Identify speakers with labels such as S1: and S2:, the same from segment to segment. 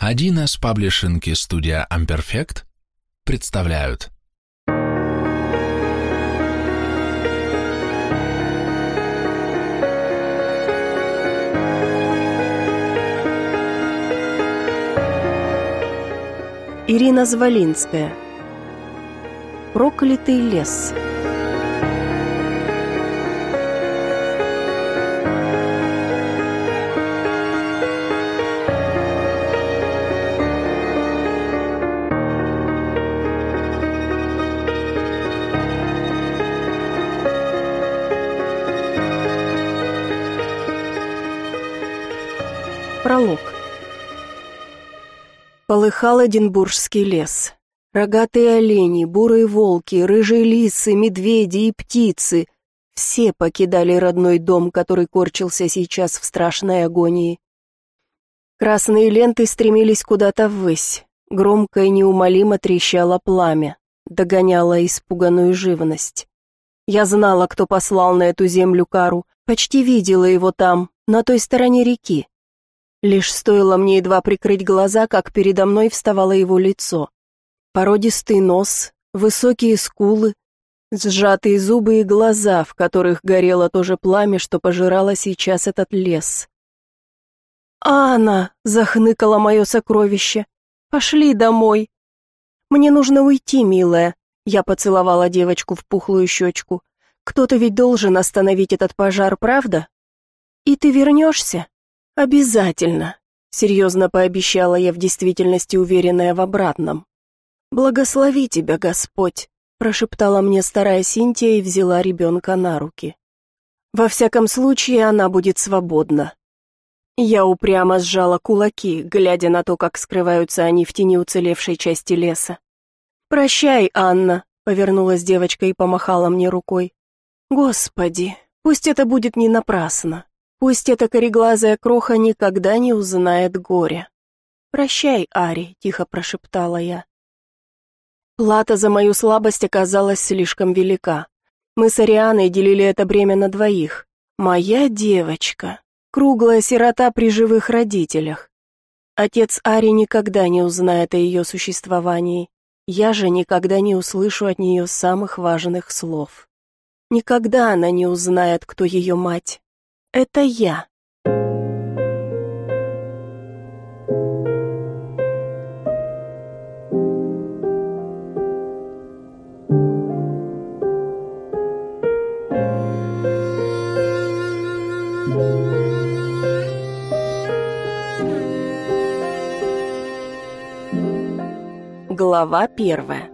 S1: 1С паблишинг и студия Amperfect представляют.
S2: Ирина Звалинская. Проклятый лес. Пролог. Полыхал Эдинбургский лес. Рогатые олени, бурые волки, рыжие лисы, медведи и птицы — все покидали родной дом, который корчился сейчас в страшной агонии. Красные ленты стремились куда-то ввысь. Громко и неумолимо трещало пламя, догоняло испуганную живность. Я знала, кто послал на эту землю кару, почти видела его там, на той стороне реки. Лишь стоило мне едва прикрыть глаза, как передо мной вставало его лицо. Породистый нос, высокие скулы, сжатые зубы и глаза, в которых горело то же пламя, что пожирало сейчас этот лес. «Анна!» — захныкало мое сокровище. «Пошли домой!» «Мне нужно уйти, милая!» — я поцеловала девочку в пухлую щечку. «Кто-то ведь должен остановить этот пожар, правда? И ты вернешься?» «Обязательно», — серьезно пообещала я, в действительности уверенная в обратном. «Благослови тебя, Господь», — прошептала мне старая Синтия и взяла ребенка на руки. «Во всяком случае, она будет свободна». Я упрямо сжала кулаки, глядя на то, как скрываются они в тени уцелевшей части леса. «Прощай, Анна», — повернулась девочка и помахала мне рукой. «Господи, пусть это будет не напрасно. Пусть эта кореглазая кроха никогда не узнает горя. «Прощай, Ари», — тихо прошептала я. Плата за мою слабость оказалась слишком велика. Мы с Арианой делили это бремя на двоих. Моя девочка, круглая сирота при живых родителях. Отец Ари никогда не узнает о ее существовании. Я же никогда не услышу от нее самых важных слов. Никогда она не узнает, кто ее мать. Это я. Глава 1.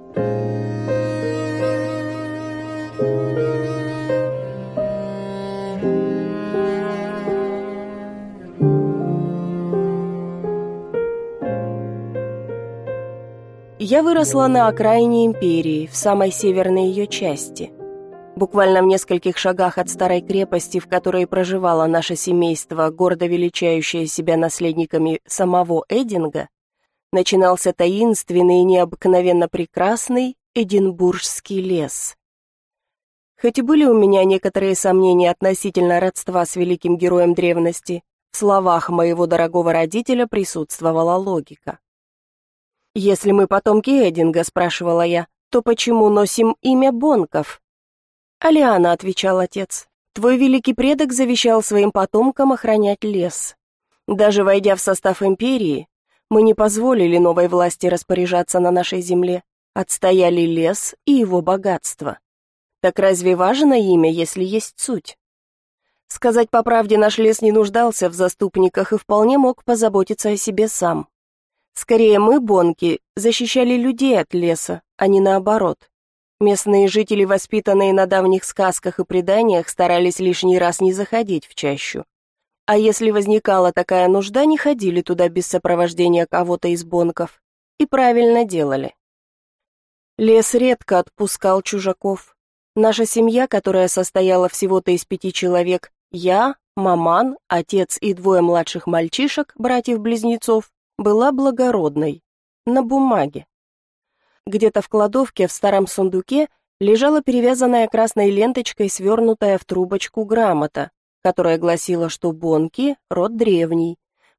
S2: Я выросла на окраине империи, в самой северной ее части. Буквально в нескольких шагах от старой крепости, в которой проживало наше семейство, гордо величающее себя наследниками самого Эдинга, начинался таинственный и необыкновенно прекрасный Эдинбургский лес. Хоть и были у меня некоторые сомнения относительно родства с великим героем древности, в словах моего дорогого родителя присутствовала логика. «Если мы потомки Эдинга, — спрашивала я, — то почему носим имя Бонков?» «Алиана, — отвечал отец, — твой великий предок завещал своим потомкам охранять лес. Даже войдя в состав империи, мы не позволили новой власти распоряжаться на нашей земле, отстояли лес и его богатство. Так разве важно имя, если есть суть?» Сказать по правде, наш лес не нуждался в заступниках и вполне мог позаботиться о себе сам. Скорее, мы, Бонки, защищали людей от леса, а не наоборот. Местные жители, воспитанные на давних сказках и преданиях, старались лишний раз не заходить в чащу. А если возникала такая нужда, не ходили туда без сопровождения кого-то из Бонков. И правильно делали. Лес редко отпускал чужаков. Наша семья, которая состояла всего-то из 5 человек, я, маман, отец и 2 младших мальчишек, братьев-близнецов, была благородной, на бумаге. Где-то в кладовке в старом сундуке лежала перевязанная красной ленточкой свернутая в трубочку грамота, которая гласила, что Бонки — род древний.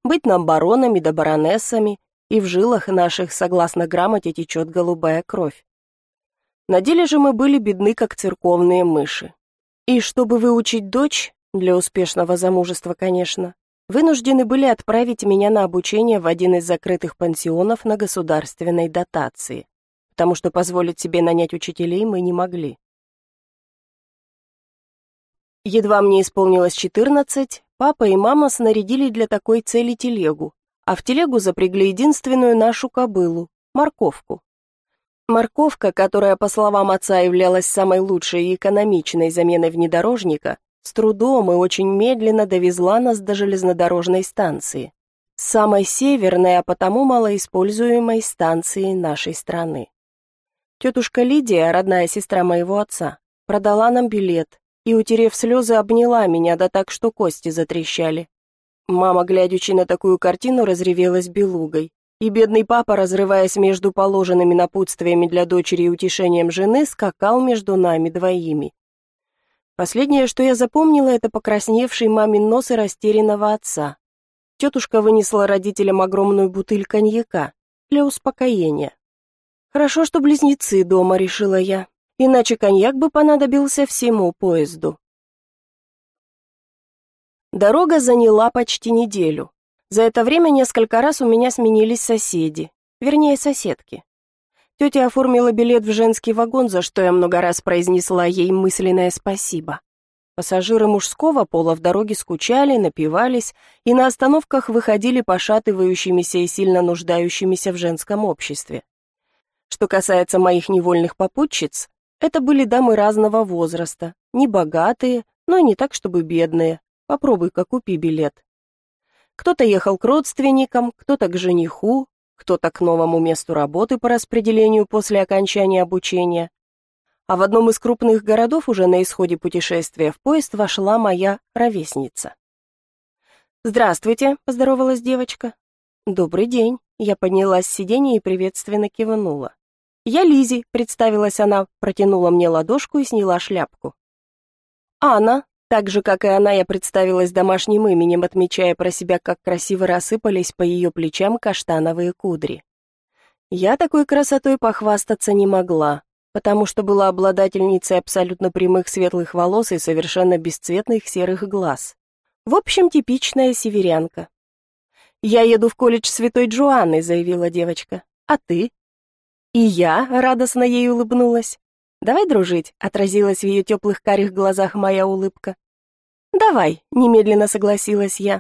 S2: Быть нам баронами да баронессами, и в жилах наших, согласно грамоте, течет голубая кровь. На деле же мы были бедны, как церковные мыши. И чтобы выучить дочь, для успешного замужества, конечно, вынуждены были отправить меня на обучение в один из закрытых пансионов на государственной дотации, потому что позволить себе нанять учителей мы не могли. Едва мне исполнилось 14, папа и мама снарядили для такой цели телегу, а в телегу запрягли единственную нашу кобылу – морковку. Морковка, которая, по словам отца, являлась самой лучшей и экономичной заменой внедорожника, с трудом и очень медленно довезла нас до железнодорожной станции, самой северной, а потому малоиспользуемой станции нашей страны. Тетушка Лидия, родная сестра моего отца, продала нам билет и, утерев слезы, обняла меня, да так, что кости затрещали. Мама, глядячи на такую картину, разревелась белугой, и бедный папа, разрываясь между положенными напутствиями для дочери и утешением жены, скакал между нами двоими. Последнее, что я запомнила, это покрасневший мамин нос и растерянного отца. Тетушка вынесла родителям огромную бутыль коньяка для успокоения. Хорошо, что близнецы дома, решила я, иначе коньяк бы понадобился всему поезду. Дорога заняла почти неделю. За это время несколько раз у меня сменились соседи, вернее, соседки. Тетя оформила билет в женский вагон, за что я много раз произнесла ей мысленное спасибо. Пассажиры мужского пола в дороге скучали, напивались и на остановках выходили пошатывающимися и сильно нуждающимися в женском обществе. Что касается моих невольных попутчиц, это были дамы разного возраста, не богатые, но и не так, чтобы бедные. Попробуй-ка купи билет. Кто-то ехал к родственникам, кто-то к жениху, кто-то к новому месту работы по распределению после окончания обучения. А в одном из крупных городов уже на исходе путешествия в поезд вошла моя ровесница. «Здравствуйте», — поздоровалась девочка. «Добрый день», — я поднялась с сиденья и приветственно кивнула. «Я Лизи», — представилась она, протянула мне ладошку и сняла шляпку. «Анна», так же, как и она, я представилась домашним именем, отмечая про себя, как красиво рассыпались по ее плечам каштановые кудри. Я такой красотой похвастаться не могла, потому что была обладательницей абсолютно прямых светлых волос и совершенно бесцветных серых глаз. В общем, типичная северянка. «Я еду в колледж Святой Джоанны», — заявила девочка. «А ты?» «И я», — радостно ей улыбнулась. «Давай дружить», — отразилась в ее теплых карих глазах моя улыбка. «Давай», — немедленно согласилась я.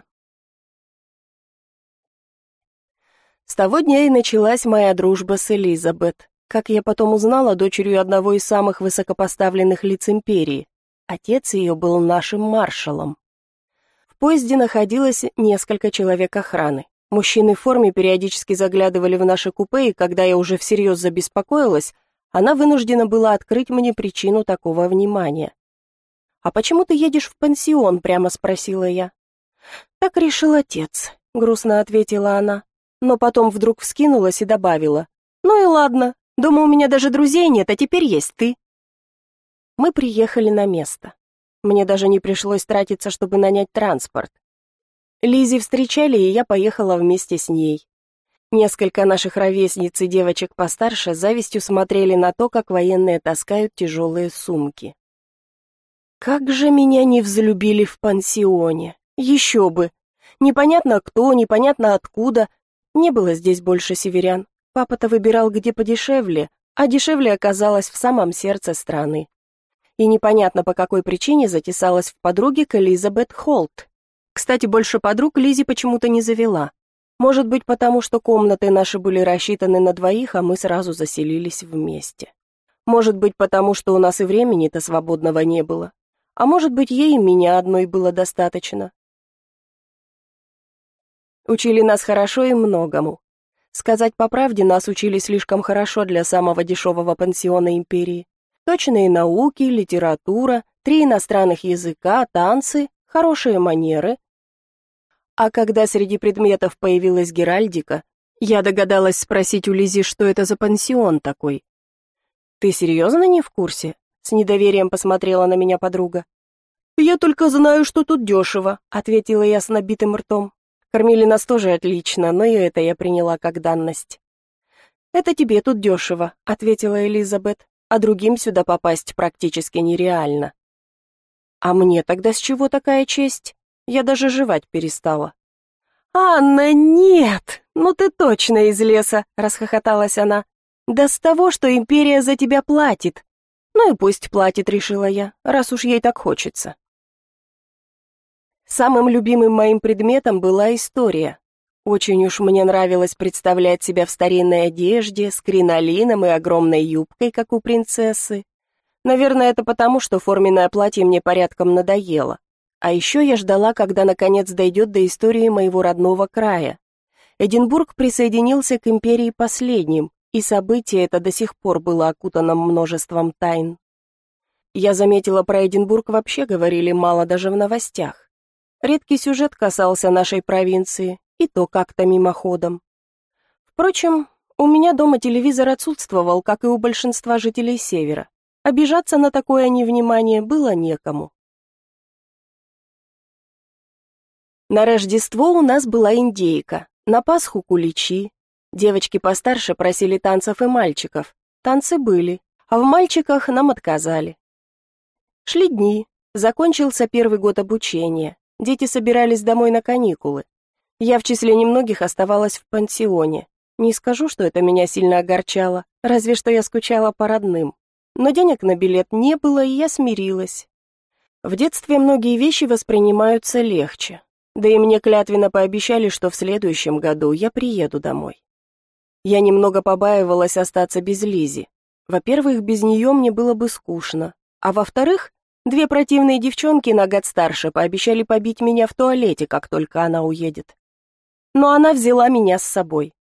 S2: С того дня и началась моя дружба с Элизабет, как я потом узнала, дочерью одного из самых высокопоставленных лиц империи. Отец ее был нашим маршалом. В поезде находилось несколько человек охраны. Мужчины в форме периодически заглядывали в наше купе, и когда я уже всерьез забеспокоилась, она вынуждена была открыть мне причину такого внимания. «А почему ты едешь в пансион?» — прямо спросила я. «Так решил отец», — грустно ответила она, но потом вдруг вскинулась и добавила. «Ну и ладно, думаю, у меня даже друзей нет, а теперь есть ты». Мы приехали на место. Мне даже не пришлось тратиться, чтобы нанять транспорт. Лизи встречали, и я поехала вместе с ней. Несколько наших ровесниц и девочек постарше с завистью смотрели на то, как военные таскают тяжелые сумки. Как же меня не взлюбили в пансионе. Еще бы. Непонятно кто, непонятно откуда. Не было здесь больше северян. Папа-то выбирал где подешевле, а дешевле оказалось в самом сердце страны. И непонятно по какой причине затесалась в подруги к Элизабет Холт. Кстати, больше подруг Лизи почему-то не завела. Может быть, потому что комнаты наши были рассчитаны на двоих, а мы сразу заселились вместе. Может быть, потому что у нас и времени-то свободного не было. А может быть, ей и меня одной было достаточно. Учили нас хорошо и многому. Сказать по правде, нас учили слишком хорошо для самого дешевого пансиона империи. Точные науки, литература, 3 иностранных языка, танцы, хорошие манеры. А когда среди предметов появилась геральдика, я догадалась спросить у Лизи, что это за пансион такой. «Ты серьезно не в курсе?» — с недоверием посмотрела на меня подруга. «Я только знаю, что тут дешево», — ответила я с набитым ртом. Кормили нас тоже отлично, но и это я приняла как данность. «Это тебе тут дешево», — ответила Элизабет, «а другим сюда попасть практически нереально». «А мне тогда с чего такая честь? Я даже жевать перестала». «Анна, нет! Ну ты точно из леса!» — расхохоталась она. «Да с того, что империя за тебя платит». «Ну и пусть платит», — решила я, раз уж ей так хочется. Самым любимым моим предметом была история. Очень уж мне нравилось представлять себя в старинной одежде, с кринолином и огромной юбкой, как у принцессы. Наверное, это потому, что форменное платье мне порядком надоело. А еще я ждала, когда наконец дойдет до истории моего родного края. Эдинбург присоединился к империи последним, и событие это до сих пор было окутано множеством тайн. Я заметила, про Эдинбург вообще говорили мало даже в новостях. Редкий сюжет касался нашей провинции, и то как-то мимоходом. Впрочем, у меня дома телевизор отсутствовал, как и у большинства жителей Севера. Обижаться на такое невнимание было некому. На Рождество у нас была индейка, на Пасху куличи. Девочки постарше просили танцев и мальчиков. Танцы были, а в мальчиках нам отказали. Шли дни, закончился первый год обучения. Дети собирались домой на каникулы. Я в числе немногих оставалась в пансионе. Не скажу, что это меня сильно огорчало, разве что я скучала по родным. Но денег на билет не было, и я смирилась. В детстве многие вещи воспринимаются легче. Да и мне клятвенно пообещали, что в следующем году я приеду домой. Я немного побаивалась остаться без Лизи. Во-первых, без нее мне было бы скучно. А во-вторых, две противные девчонки на год старше пообещали побить меня в туалете, как только она уедет. Но она взяла меня с собой.